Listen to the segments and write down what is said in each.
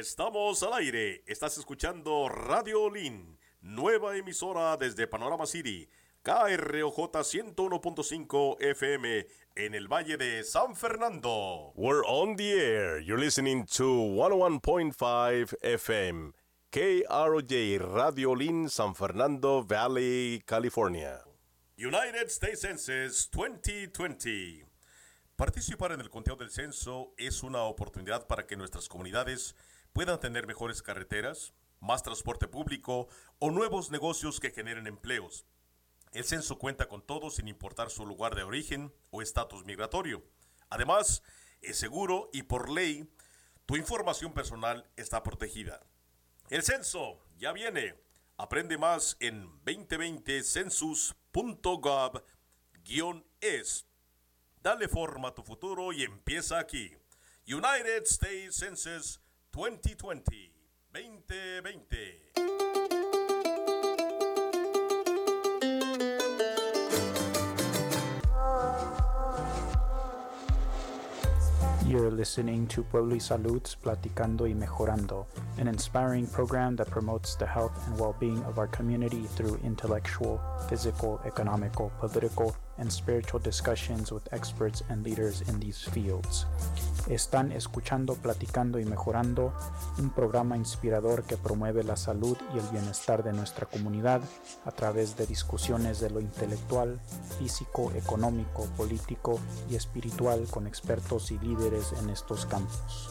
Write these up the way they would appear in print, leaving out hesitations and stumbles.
Estamos al aire. Estás escuchando Radio Lin, nueva emisora desde Panorama City, KROJ 101.5 FM en el Valle de San Fernando. We're on the air. You're listening to 101.5 FM, KROJ Radio Lin, San Fernando Valley, California. United States Census 2020. Participar en el conteo del censo es una oportunidad para que nuestras comunidades puedan tener mejores carreteras, más transporte público o nuevos negocios que generen empleos. El censo cuenta con todos sin importar su lugar de origen o estatus migratorio. Además, es seguro y por ley, tu información personal está protegida. El censo ya viene. Aprende más en 2020census.gov-es. Dale forma a tu futuro y empieza aquí. United States Census 2020. 2020. You're listening to Pueblo y Salud's Platicando y Mejorando, an inspiring program that promotes the health and well-being of our community through intellectual, physical, economical, political, and spiritual discussions with experts and leaders in these fields. Están escuchando Platicando y Mejorando, un programa inspirador que promueve la salud y el bienestar de nuestra comunidad a través de discusiones de lo intelectual, físico, económico, político y espiritual con expertos y líderes en estos campos.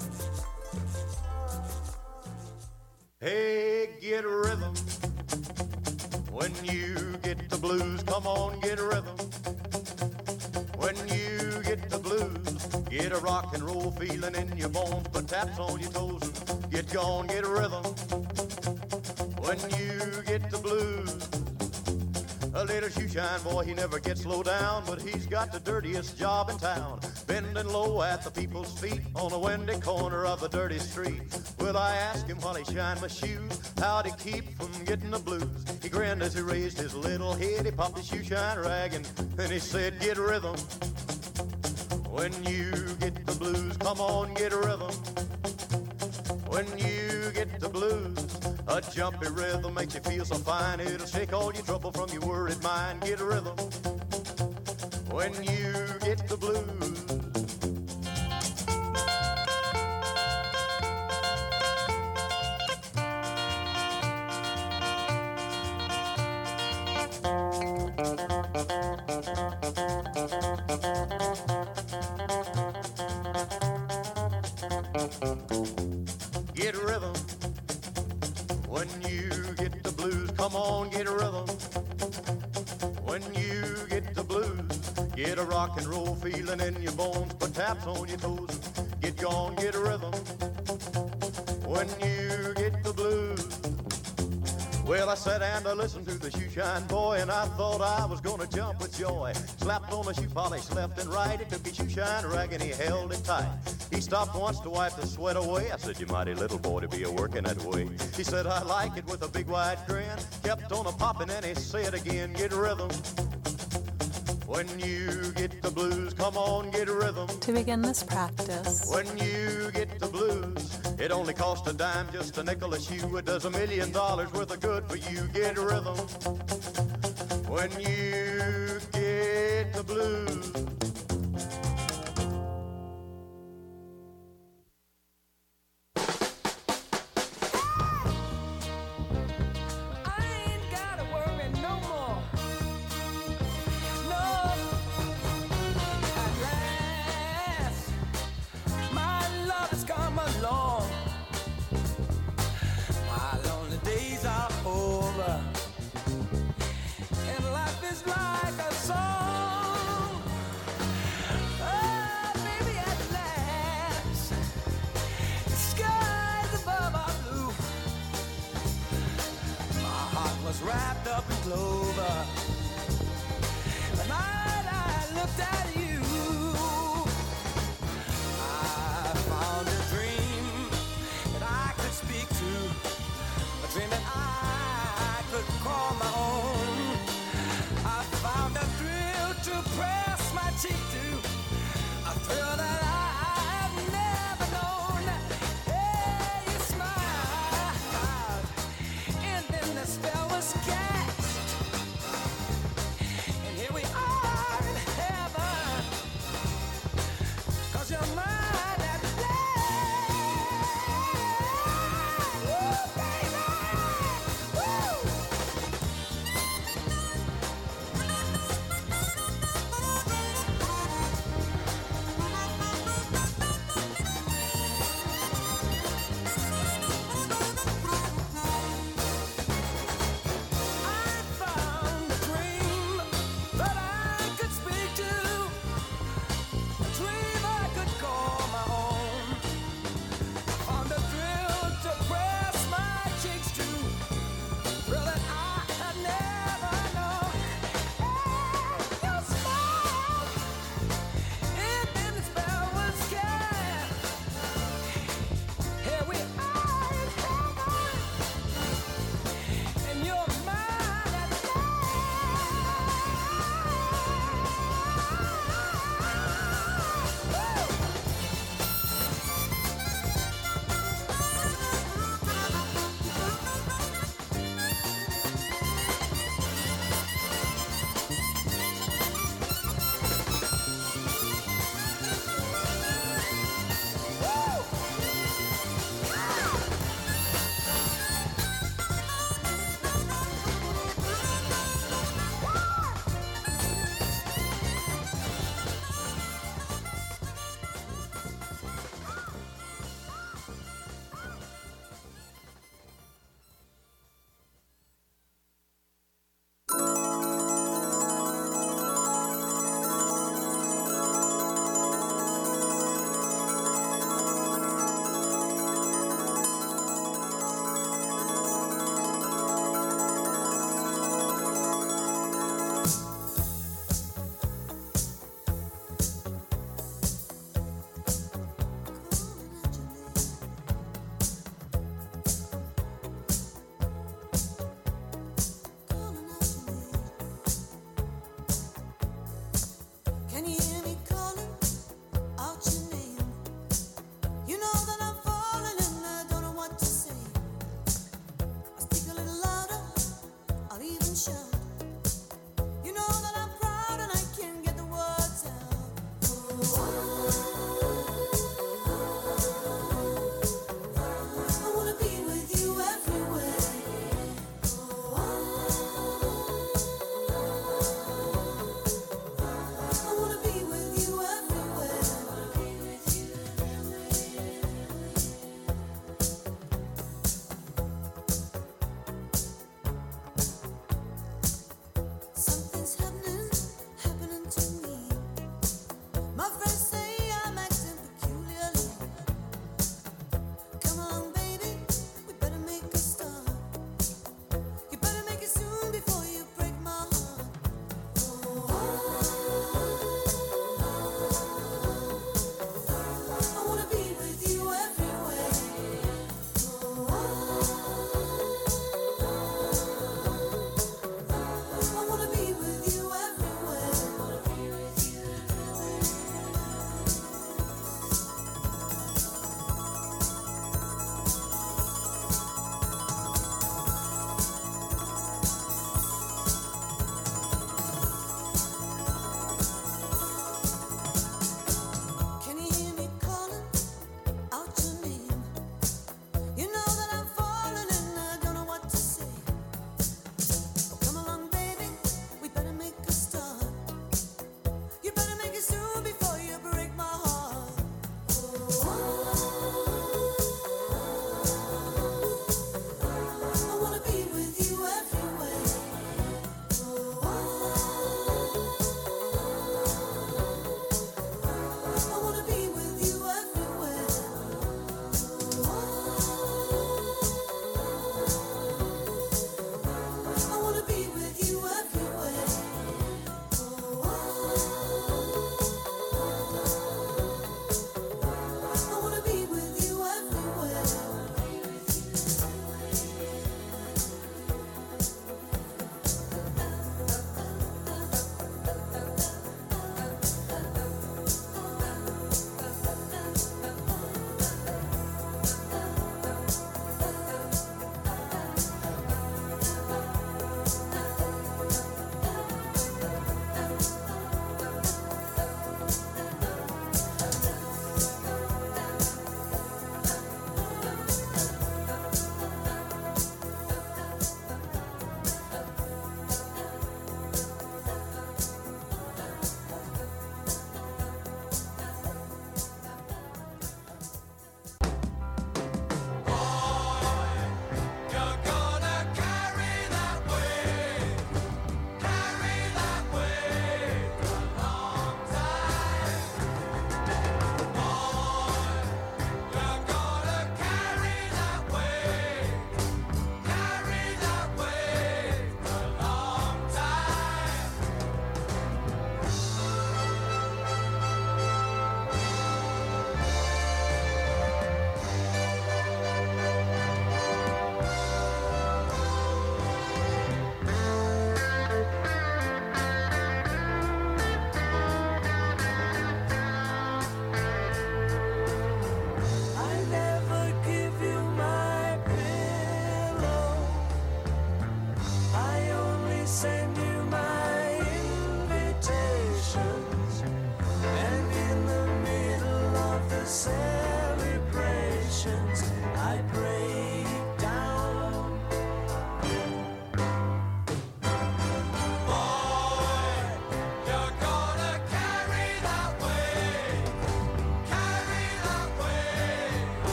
Hey, get a rhythm. When you get the blues, come on, get a rhythm. When you get the blues, get a rock and roll feeling in your bones, put taps on your toes and get gone, get a rhythm. When you get the blues, a little shoeshine boy, he never gets low down, but he's got the dirtiest job in town, bending low at the people's feet on a windy corner of a dirty street. Well, I asked him while he shined my shoes, how'd he keep from getting the blues? He grinned as he raised his little head, he popped his shoeshine rag, and then he said, get rhythm. When you get the blues, come on, get a rhythm. When you get the blues, a jumpy rhythm makes you feel so fine, it'll shake all your trouble from your worried mind. Get a rhythm. When you get the blues. Get a rhythm. When you get the blues, come on, get a rhythm. When you get the blues, get a rock and roll feeling in your bones, put taps on your toes, get gone, get a rhythm. When you get the blues. Well, I sat and I listened to the shoeshine boy, and I thought I was gonna jump with joy. Slapped on the shoe polish left and right, he took his shoeshine rag and he held it tight. He stopped once to wipe the sweat away. I said, you mighty little boy to be a-working that way. He said, I like it with a big wide grin. Kept on a-popping and he said again, get rhythm. When you get the blues, come on, get a rhythm. To begin this practice, when you get the blues, it only costs a dime, just a nickel a shoe. It does $1 million worth of good for you. Get a rhythm. When you get the blues.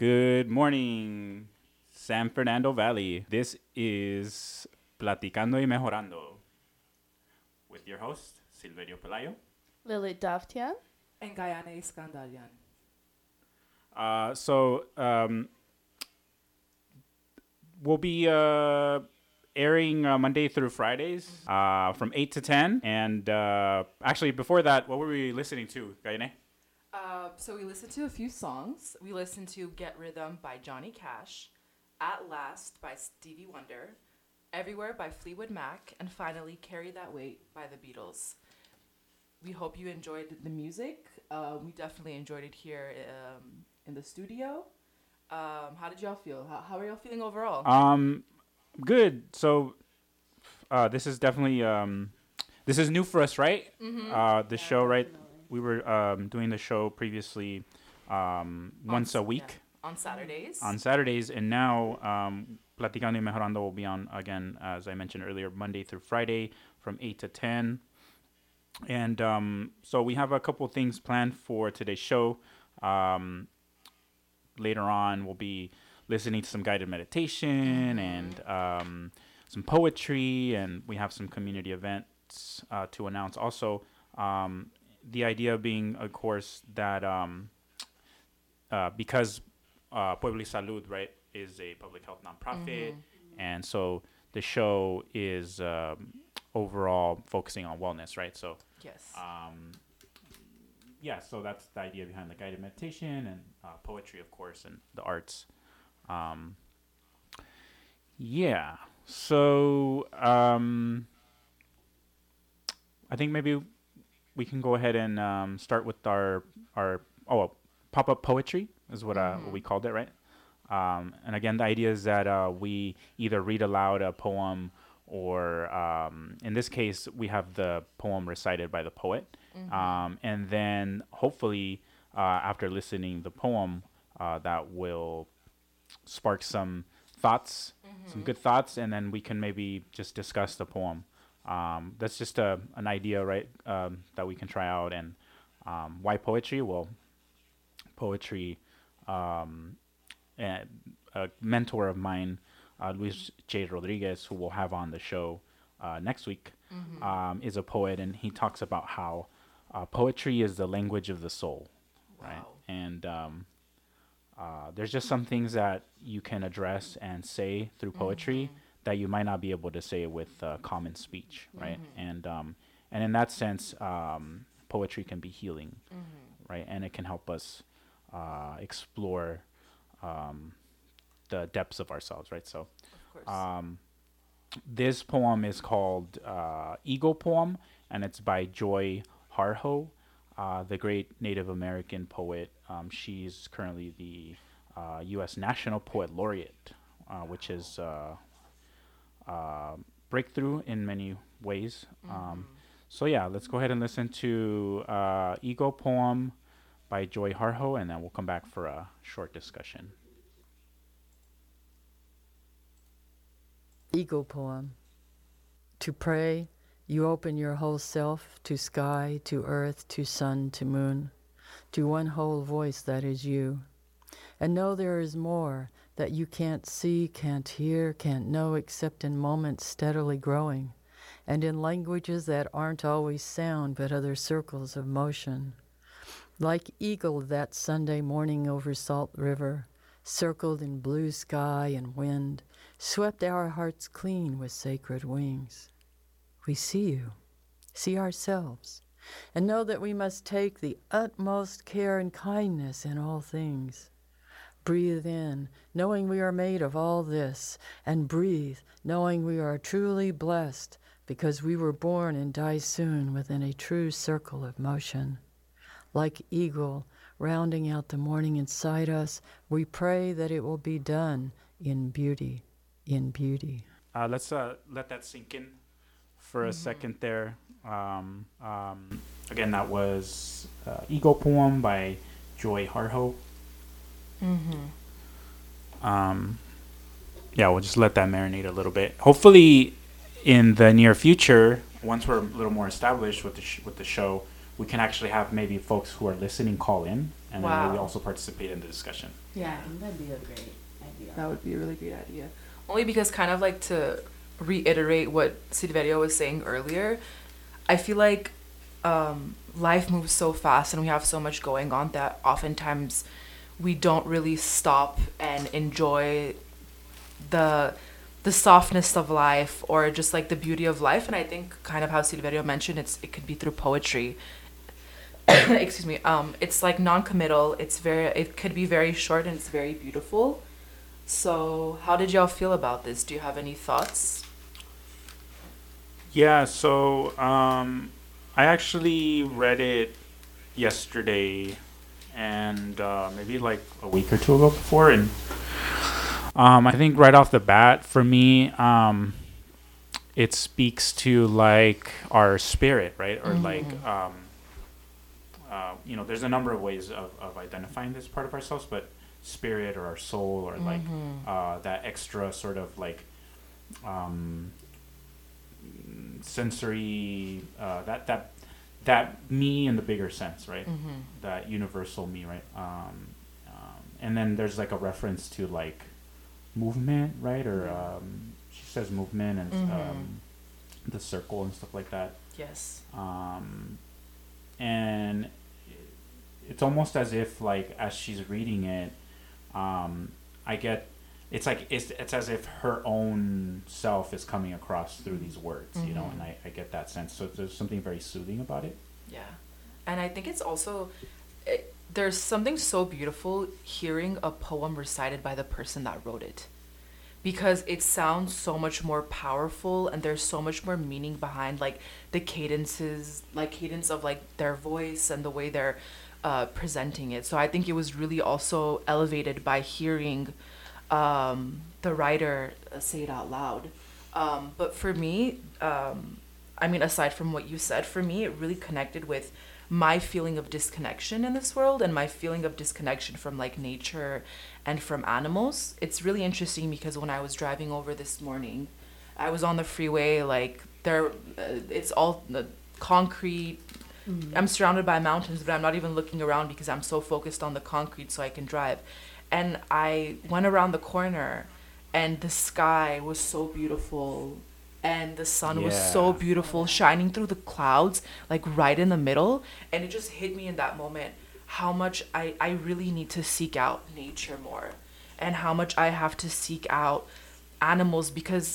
Good morning, San Fernando Valley. This is Platicando y Mejorando with your host, Silverio Pelayo. Lily Davtian. And Guyana Iskandarian. We'll be airing Monday through Fridays from 8 to 10. And actually, before that, what were we listening to, Guyane? So we listened to a few songs. We listened to Get Rhythm by Johnny Cash, At Last by Stevie Wonder, Everywhere by Fleetwood Mac, and finally Carry That Weight by the Beatles. We hope you enjoyed the music. We definitely enjoyed it here in the studio. How did y'all feel? How are y'all feeling overall? Good. So this is definitely this is new for us, right? Mm-hmm. The show, right? We were doing the show previously once a week. Yeah. On Saturdays. On Saturdays, and now Platicando y Mejorando will be on again, as I mentioned earlier, Monday through Friday from 8 to 10. And so we have a couple things planned for today's show. Later on, we'll be listening to some guided meditation and some poetry, and we have some community events to announce also. The idea being, of course, that because Pueblo y Salud, right, is a public health nonprofit, and so the show is overall focusing on wellness, right? So yes. Yeah, so that's the idea behind the guided meditation and poetry, of course, and the arts. Yeah, so I think maybe we can go ahead and start with our pop-up poetry is what we called it, right? And again, the idea is that we either read aloud a poem or in this case, we have the poem recited by the poet. And then hopefully after listening the poem, that will spark some thoughts, some good thoughts, and then we can maybe just discuss the poem. That's just an idea, right, that we can try out. And why poetry? Well, poetry, and a mentor of mine, Luis J. Rodriguez, who we'll have on the show next week, is a poet, and he talks about how poetry is the language of the soul, right? And there's just some things that you can address and say through poetry that you might not be able to say with common speech, right? And in that sense, poetry can be healing, right? And it can help us explore the depths of ourselves, right? So Of course. this poem is called Eagle Poem, and it's by Joy Harjo, the great Native American poet. She's currently the U.S. National Poet Laureate, which is breakthrough in many ways. So yeah, let's go ahead and listen to Eagle Poem by Joy Harjo, and then we'll come back for a short discussion. Eagle Poem. To pray, you open your whole self to sky, to earth, to sun, to moon, to one whole voice that is you. And know there is more that you can't see, can't hear, can't know except in moments steadily growing, and in languages that aren't always sound but other circles of motion. Like eagle that Sunday morning over Salt River, circled in blue sky and wind, swept our hearts clean with sacred wings. We see you, see ourselves, and know that we must take the utmost care and kindness in all things. Breathe in, knowing we are made of all this, and breathe, knowing we are truly blessed because we were born and die soon within a true circle of motion. Like eagle, rounding out the morning inside us, we pray that it will be done in beauty, in beauty. Let's let that sink in for a second there. Again, that was Eagle Poem by Joy Harjo. Yeah, we'll just let that marinate a little bit. Hopefully, in the near future, once we're a little more established with the show, we can actually have maybe folks who are listening call in and then maybe Wow. also participate in the discussion. Yeah, I think that'd be a great idea. That would be a really great idea. Only because, kind of like to reiterate what Silverio was saying earlier, I feel like life moves so fast and we have so much going on that oftentimes we don't really stop and enjoy the softness of life or just like the beauty of life. And I think kind of how Silverio mentioned, it could be through poetry. Excuse me. It's like non-committal. It could be very short and it's very beautiful. So how did y'all feel about this? Do you have any thoughts? Yeah, so I actually read it yesterday and maybe like a week or two ago before, and I think right off the bat for me, it speaks to like our spirit, right? Or like there's a number of ways of identifying this part of ourselves, but spirit or our soul or like that extra sort of like sensory that me in the bigger sense, right? That universal me, right? And then there's like a reference to like movement, right? Or she says movement and the circle and stuff like that. Yes. And it's almost as if like as she's reading it, I get it's like it's as if her own self is coming across through these words, you know, and I get that sense. So there's something very soothing about it. Yeah. And I think it's also there's something so beautiful hearing a poem recited by the person that wrote it, because it sounds so much more powerful and there's so much more meaning behind like the cadence of like their voice and the way they're presenting it. So I think it was really also elevated by hearing the writer say it out loud. But for me, I mean, aside from what you said, for me, it really connected with my feeling of disconnection in this world and my feeling of disconnection from like nature and from animals. It's really interesting because when I was driving over this morning, I was on the freeway, like it's all concrete. I'm surrounded by mountains, but I'm not even looking around because I'm so focused on the concrete so I can drive. And I went around the corner and the sky was so beautiful and the sun was so beautiful shining through the clouds, like right in the middle. And it just hit me in that moment how much I really need to seek out nature more and how much I have to seek out animals, because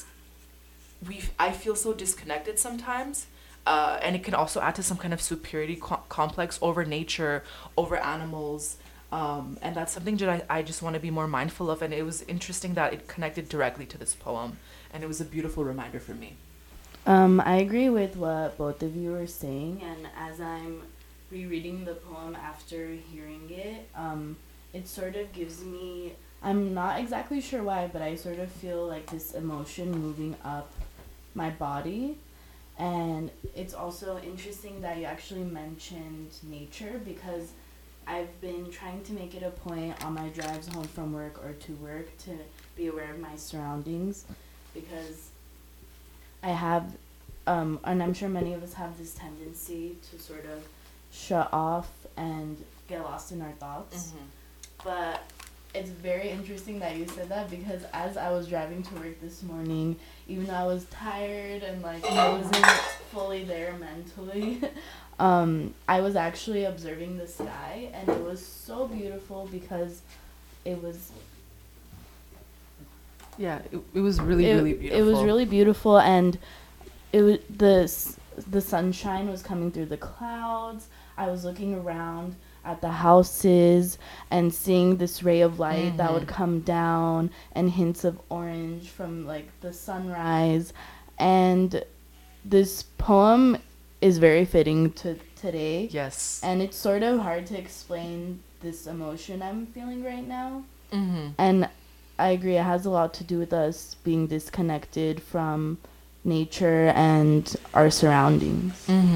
I feel so disconnected sometimes. And it can also add to some kind of superiority complex over nature, over animals. And that's something that I just want to be more mindful of. And it was interesting that it connected directly to this poem. And it was a beautiful reminder for me. I agree with what both of you were saying. And as I'm rereading the poem after hearing it, it sort of gives me, I'm not exactly sure why, but I sort of feel like this emotion moving up my body. And it's also interesting that you actually mentioned nature, because I've been trying to make it a point on my drives home from work or to work to be aware of my surroundings, because I have, and I'm sure many of us have this tendency to sort of shut off and get lost in our thoughts. But it's very interesting that you said that, because as I was driving to work this morning, even though I was tired and like I wasn't fully there mentally, I was actually observing the sky, and it was so beautiful because it was it was really beautiful. It was really beautiful, and it was the sunshine was coming through the clouds. I was looking around at the houses and seeing this ray of light that would come down, and hints of orange from like the sunrise. And this poem is very fitting to today. Yes. And it's sort of hard to explain this emotion I'm feeling right now. And I agree, it has a lot to do with us being disconnected from nature and our surroundings.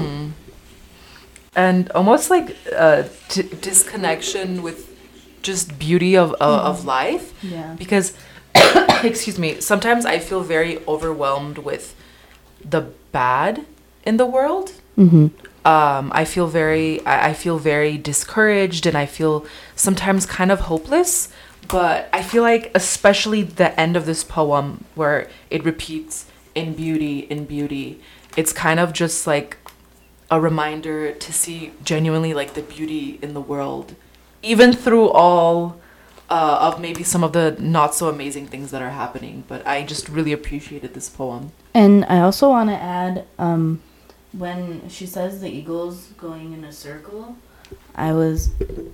And almost like disconnection with just beauty of life. Yeah. Because, excuse me, sometimes I feel very overwhelmed with the bad in the world. I feel very discouraged, and I feel sometimes kind of hopeless. But I feel like especially the end of this poem where it repeats in beauty, it's kind of just like a reminder to see genuinely like the beauty in the world, even through all of maybe some of the not so amazing things that are happening. But I just really appreciated this poem. And I also want to add, when she says the eagle's going in a circle, I was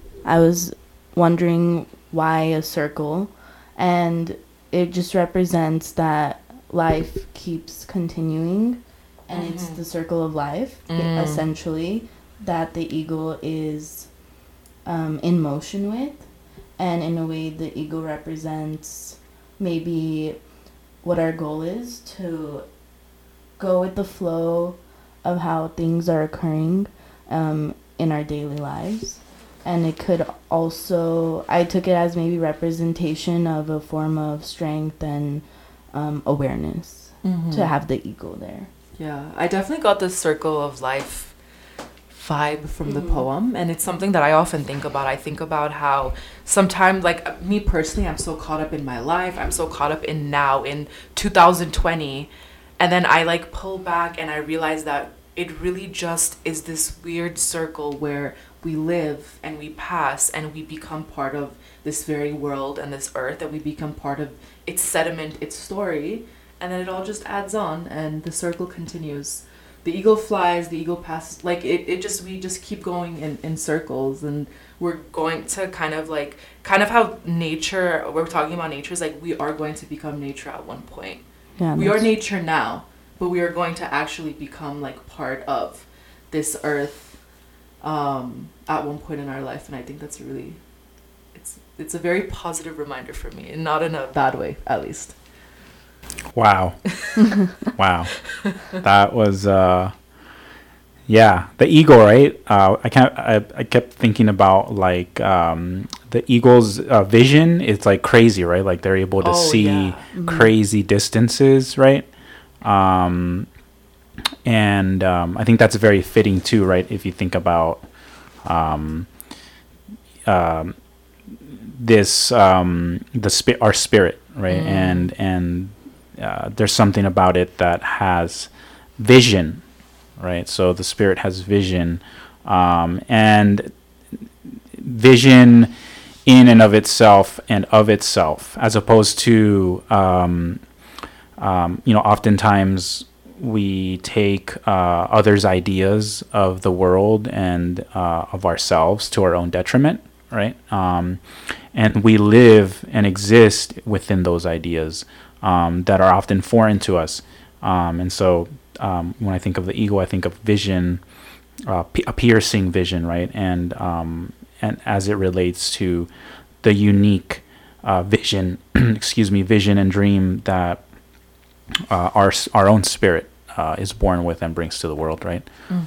wondering why a circle, and it just represents that life keeps continuing, and it's the circle of life, essentially, that the eagle is in motion with. And in a way, the eagle represents maybe what our goal is, to go with the flow of how things are occurring in our daily lives. And it could also, I took it as maybe representation of a form of strength and awareness to have the eagle there. Yeah, I definitely got the circle of life vibe from the poem, and it's something that I often think about. I think about how sometimes, like me personally, I'm so caught up in my life, I'm so caught up in now, in 2020, and then I like pull back and I realize that it really just is this weird circle where we live and we pass and we become part of this very world and this earth, and we become part of its sediment, its story, and then it all just adds on and the circle continues. The eagle flies, the eagle passes, like we just keep going in circles, and we're going to kind of how nature, we're talking about nature, is like we are going to become nature at one point. Yeah, we are nature now, but we are going to actually become like part of this earth at one point in our life, and I think that's it's a very positive reminder for me, and not in a bad way, at least. Wow. Wow. That was the eagle, right? I kept thinking about like the eagle's vision is like crazy, right? Like they're able to see crazy distances, right? And I think that's very fitting too, right? If you think about this our spirit, right? And there's something about it that has vision, right? So the spirit has vision, and vision in and of itself, as opposed to, oftentimes we take others' ideas of the world and of ourselves to our own detriment, right? And we live and exist within those ideas that are often foreign to us. And so when I think of the eagle, I think of vision, a piercing vision, right? And as it relates to the unique vision, vision and dream that our own spirit is born with and brings to the world, right?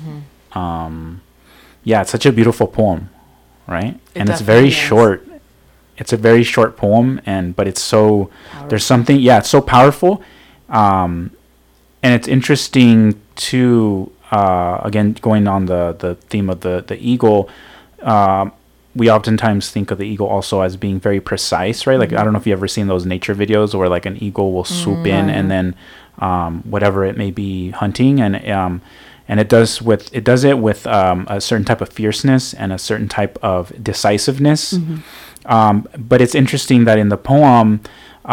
It's such a beautiful poem, right? It's very short. It's a very short poem, but it's so powerful. There's something, it's so powerful, and it's interesting too. Again, going on the theme of the eagle, we oftentimes think of the eagle also as being very precise, right? Like I don't know if you ever seen those nature videos where like an eagle will swoop in and then whatever it may be hunting, and it does it with a certain type of fierceness and a certain type of decisiveness. But it's interesting that in the poem,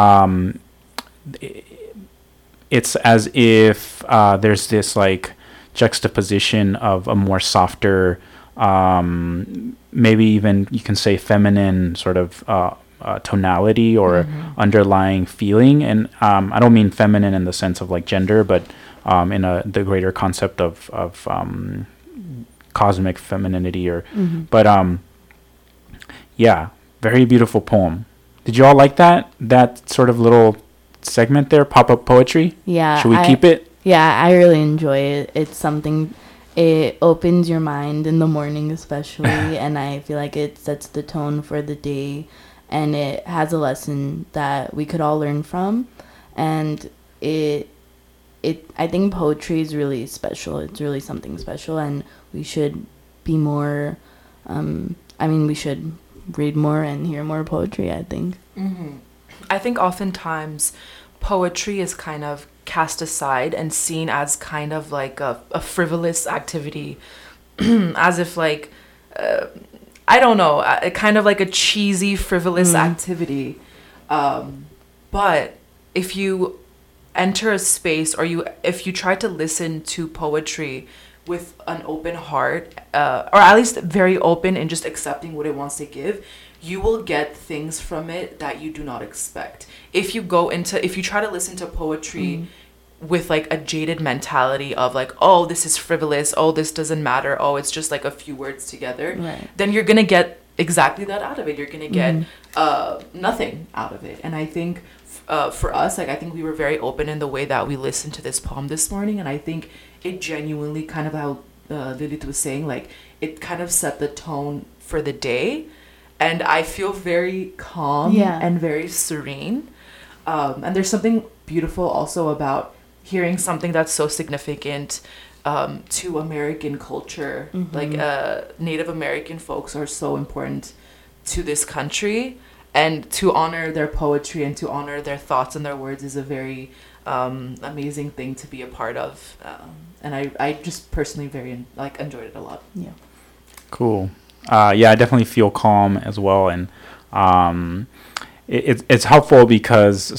it's as if there's this like juxtaposition of a more softer, maybe even you can say feminine sort of tonality or underlying feeling. And I don't mean feminine in the sense of like gender, but in the greater concept of cosmic femininity but very beautiful poem. Did you all like that sort of little segment there, pop-up poetry? Yeah. Should we keep it? Yeah, I really enjoy it. It's something, it opens your mind in the morning especially, and I feel like it sets the tone for the day, and it has a lesson that we could all learn from, and it I think poetry is really special. It's really something special, and we should be more. We should read more and hear more poetry, I think. I think oftentimes poetry is kind of cast aside and seen as kind of like a frivolous activity, as if like, I don't know, kind of like a cheesy, frivolous activity. But if you enter a space, or if you try to listen to poetry with an open heart, or at least very open and just accepting what it wants to give, you will get things from it that you do not expect. If you try to listen to poetry with like a jaded mentality of like, oh, this is frivolous, oh, this doesn't matter, oh, it's just like a few words together, then you're gonna get exactly that out of it. You're gonna get nothing out of it. And I think for us, like, I think we were very open in the way that we listened to this poem this morning, and I think it genuinely, kind of how Lilith was saying, like, it kind of set the tone for the day, and I feel very calm and very serene. And there's something beautiful also about hearing something that's so significant to American culture. Like, Native American folks are so important to this country, and to honor their poetry and to honor their thoughts and their words is a very amazing thing to be a part of. And I just personally very enjoyed it a lot. Yeah. Cool. Yeah, I definitely feel calm as well, and it's helpful because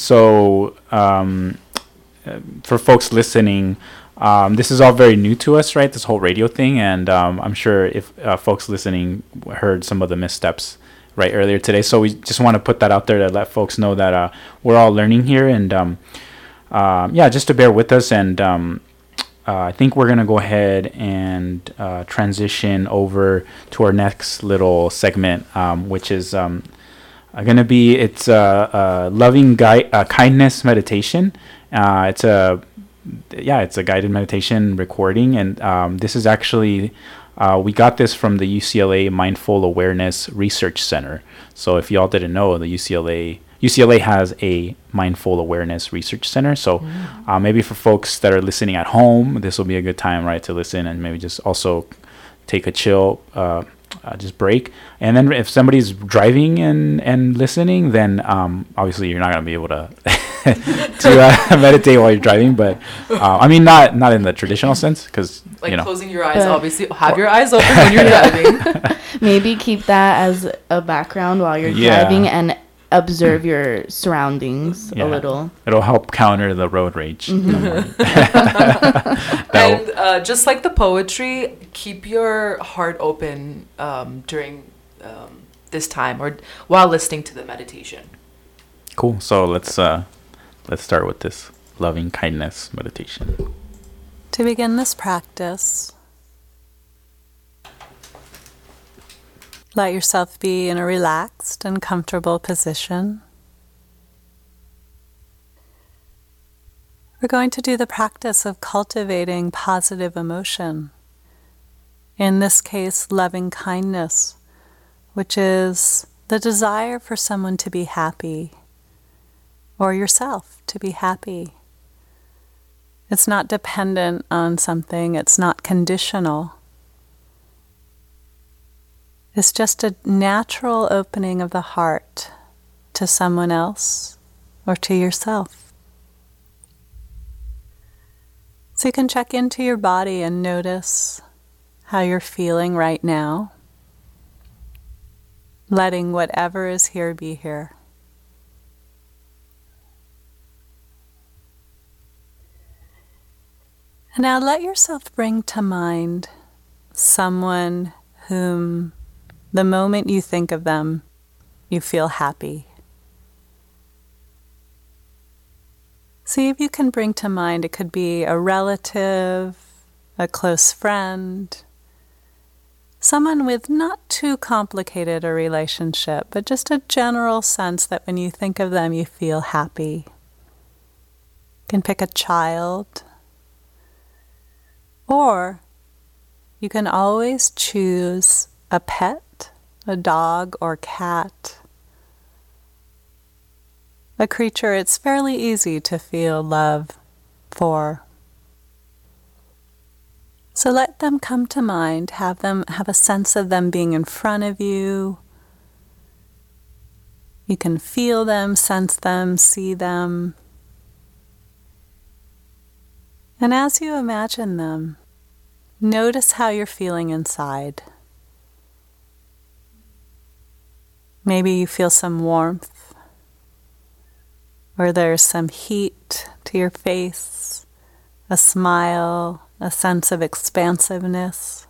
for folks listening, this is all very new to us, right? This whole radio thing, and I'm sure if folks listening heard some of the missteps right earlier today, so we just want to put that out there to let folks know that we're all learning here, and just to bear with us. And I think we're gonna go ahead and transition over to our next little segment, which is gonna be a loving kindness meditation. It's a guided meditation recording, and this is actually we got this from the UCLA Mindful Awareness Research Center. So if y'all didn't know, the UCLA has a Mindful Awareness Research Center. So maybe for folks that are listening at home, this will be a good time, right, to listen and maybe just also take a chill, just break. And then if somebody's driving and listening, then obviously you're not going to be able to to meditate while you're driving. But I mean, not in the traditional sense, because closing your eyes, obviously have your eyes open when you're driving. Maybe keep that as a background while you're driving and observe your surroundings a little. It'll help counter the road rage. And just like the poetry, keep your heart open during this time or while listening to the meditation. Cool. So let's start with this loving kindness meditation. To begin this practice, let yourself be in a relaxed and comfortable position. We're going to do the practice of cultivating positive emotion. In this case, loving kindness, which is the desire for someone to be happy, or yourself to be happy. It's not dependent on something, it's not conditional. It's just a natural opening of the heart to someone else or to yourself. So you can check into your body and notice how you're feeling right now, letting whatever is here be here. And now let yourself bring to mind someone whom the moment you think of them, you feel happy. See if you can bring to mind, it could be a relative, a close friend, someone with not too complicated a relationship, but just a general sense that when you think of them, you feel happy. You can pick a child, or you can always choose a pet, a dog or cat, a creature it's fairly easy to feel love for So let them come to mind, have a sense of them being in front of you. You can feel them, sense them, see them. And as you imagine them, notice how you're feeling inside. Maybe you feel some warmth, or there's some heat to your face, a smile, a sense of expansiveness.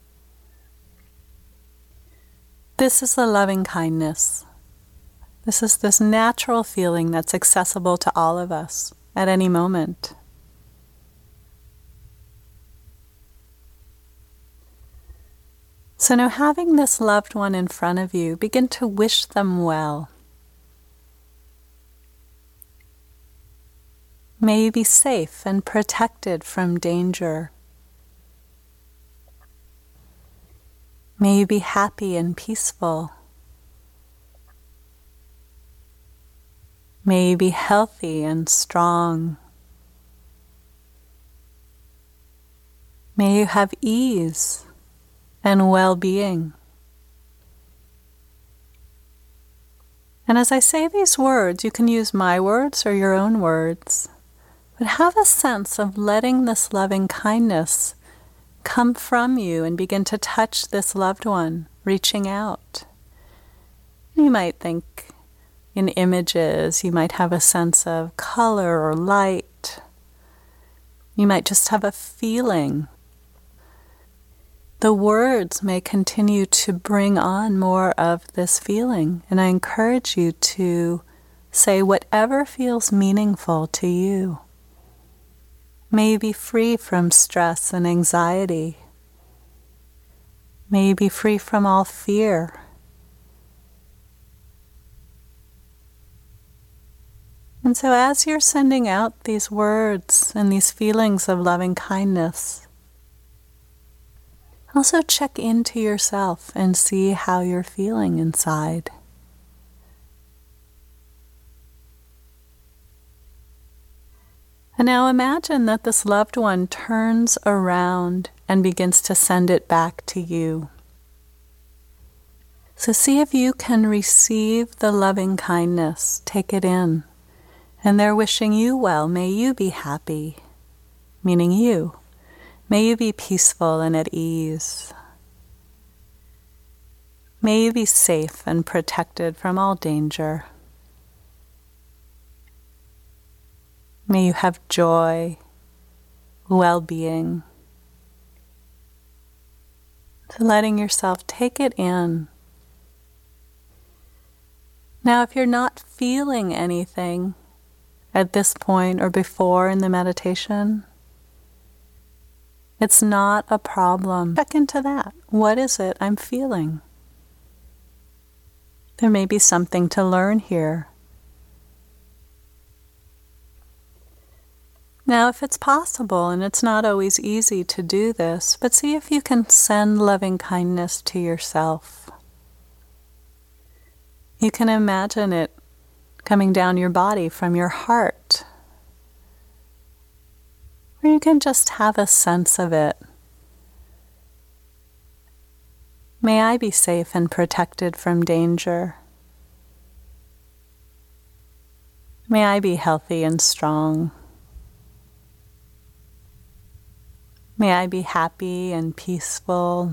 This is the loving kindness. This is this natural feeling that's accessible to all of us at any moment. So now, having this loved one in front of you, begin to wish them well. May you be safe and protected from danger. May you be happy and peaceful. May you be healthy and strong. May you have ease and well-being. And as I say these words, you can use my words or your own words, but have a sense of letting this loving kindness come from you and begin to touch this loved one, reaching out. You might think in images, you might have a sense of color or light. You might just have a feeling. The words may continue to bring on more of this feeling, and I encourage you to say whatever feels meaningful to you. May you be free from stress and anxiety. May you be free from all fear. And so as you're sending out these words and these feelings of loving kindness, also check into yourself and see how you're feeling inside. And now imagine that this loved one turns around and begins to send it back to you. So see if you can receive the loving kindness, take it in. And they're wishing you well. May you be happy, meaning you. May you be peaceful and at ease. May you be safe and protected from all danger. May you have joy, well-being. So letting yourself take it in. Now, if you're not feeling anything at this point or before in the meditation, it's not a problem. Check into that. What is it I'm feeling? There may be something to learn here. Now, if it's possible, and it's not always easy to do this, but see if you can send loving kindness to yourself. You can imagine it coming down your body from your heart. Or you can just have a sense of it. May I be safe and protected from danger. May I be healthy and strong. May I be happy and peaceful.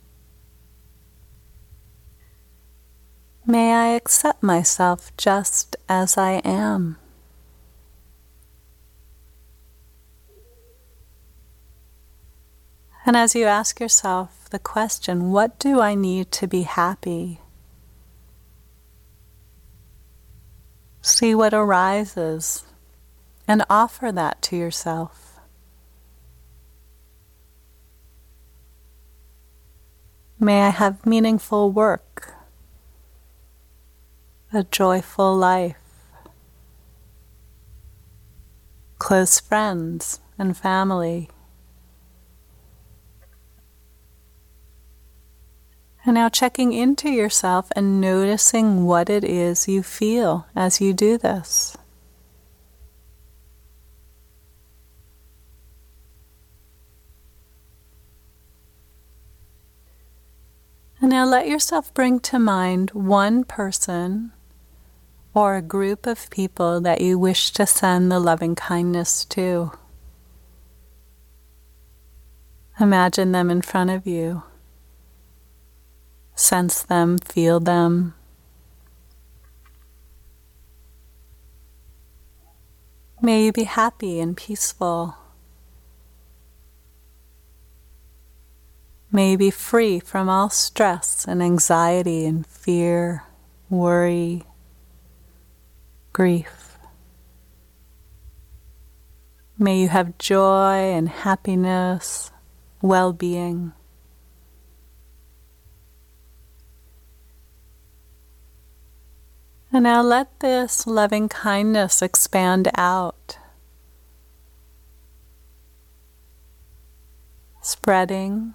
May I accept myself just as I am. And as you ask yourself the question, what do I need to be happy? See what arises and offer that to yourself. May I have meaningful work, a joyful life, close friends and family. And now checking into yourself and noticing what it is you feel as you do this. And now let yourself bring to mind one person or a group of people that you wish to send the loving kindness to. Imagine them in front of you. Sense them, feel them. May you be happy and peaceful. May you be free from all stress and anxiety and fear, worry, grief. May you have joy and happiness, well-being. And now let this loving kindness expand out, spreading.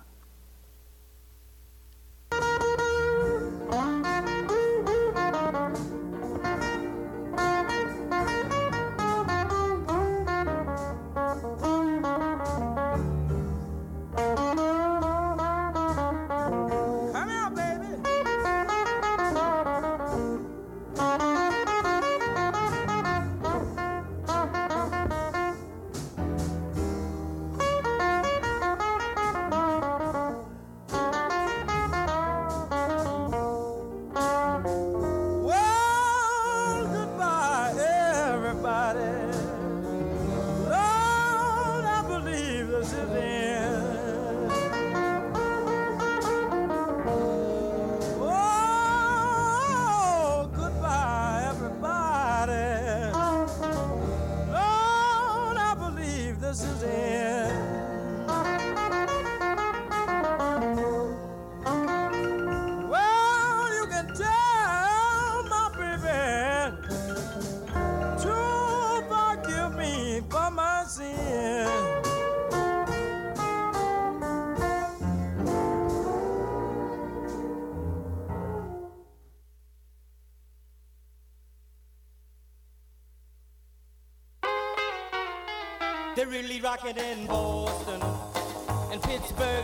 They're really rocking in Boston and Pittsburgh,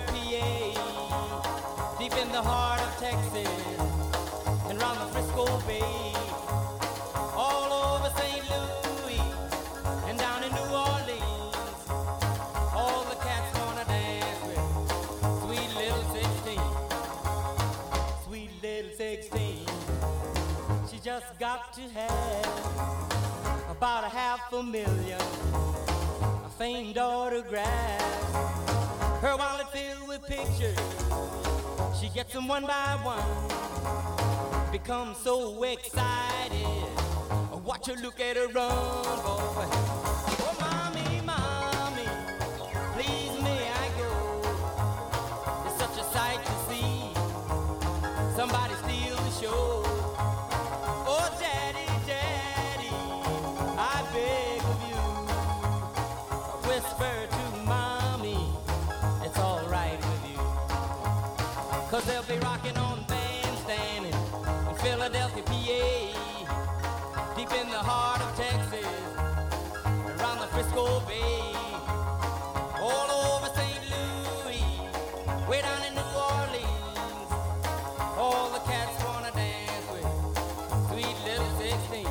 PA, deep in the heart of Texas and round the Frisco Bay, all over St. Louis and down in New Orleans. All the cats wanna dance with sweet little 16, sweet little 16. She just got to have about $500,000 famed autographs, her wallet filled with pictures. She gets them one by one, becomes so excited. Watch her look at her run, boy. Oh, mommy, mommy, please may I go? It's such a sight to see somebody steal the show. Oh, daddy, daddy, I beg of you, whisper to mommy, it's all right with you. 'Cause they'll be rocking on Bandstand in Philadelphia, PA, deep in the heart of Texas, around the Frisco Bay, all over St. Louis, way down in New Orleans. All the cats wanna dance with sweet little 16.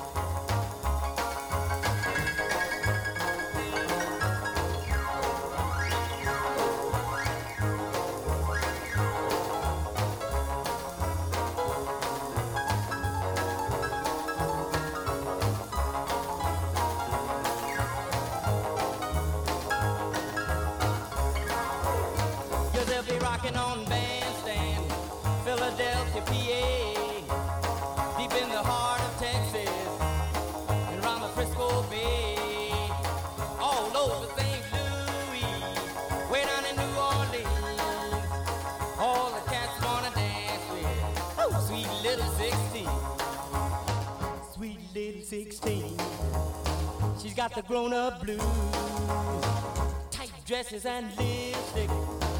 They'll be rocking on Bandstand, Philadelphia, PA, deep in the heart of Texas, and around the Frisco Bay, all over St. Louis, way down in New Orleans. All the cats wanna dance with sweet little 16, sweet little 16. She's got the grown-up blues, tight dresses and lipstick,